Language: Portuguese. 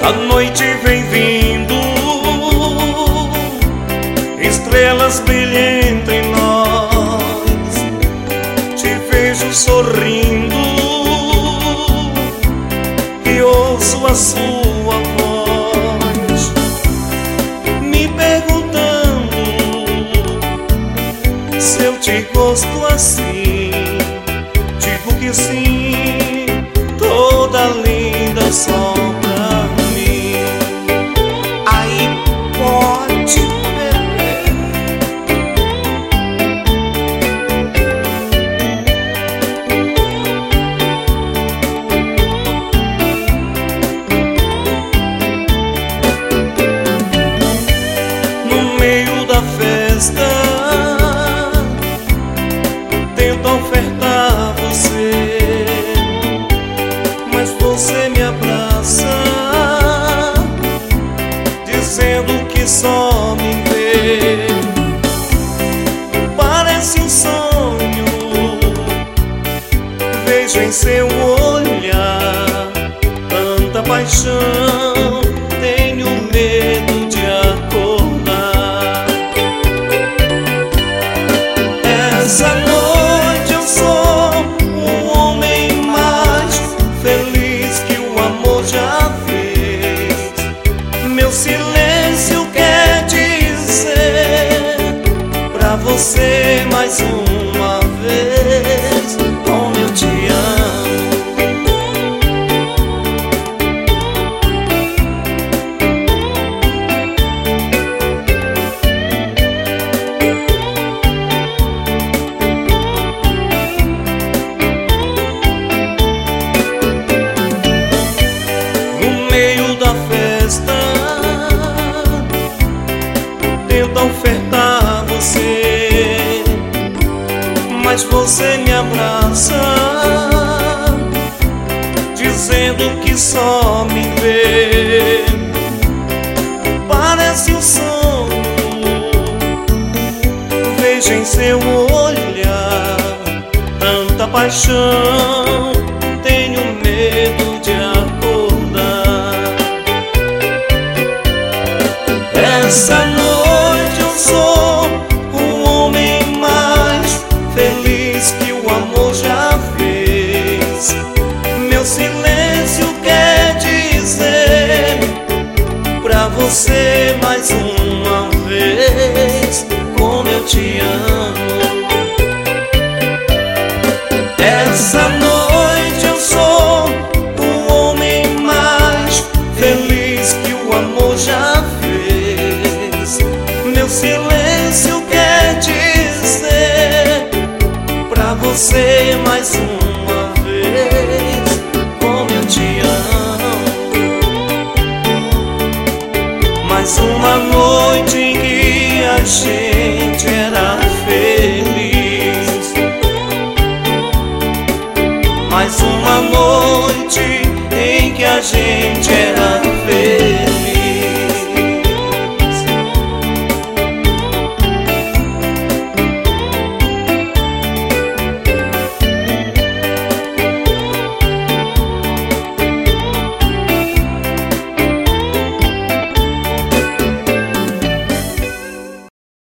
A noite vem vindo, estrelas brilham entre nós. Te vejo sorrindo e ouço a sua voz, me perguntando se eu te gosto assim. Digo que sim, toda linda só pra mim. Aí pode beber. No meio da festa tento ofertar você, mas você me abraça, dizendo que só me vê. Parece um sonho, vejo em seu olhar tanta paixão, tenho medo de acordar. Essa noite eu sou o homem mais feliz que o amor já fez. Meu silêncio quer dizer pra você mais uma vez como eu te amo. No meio da festa tento ofertar você, mas você me abraça, dizendo que só me vê. Parece um sonho, vejo em seu olhar tanta paixão, tenho medo de acordar. Essa noite eu sou o homem mais feliz que o amor já fez. Meu silêncio quer dizer pra você mais uma vez como eu te amo. Essa noite eu sou o homem mais feliz que o amor já fez. Meu silêncio quer dizer pra você mais uma vez como eu te amo. Mais uma noite em que a gente era feliz. Mais uma noite em que a gente era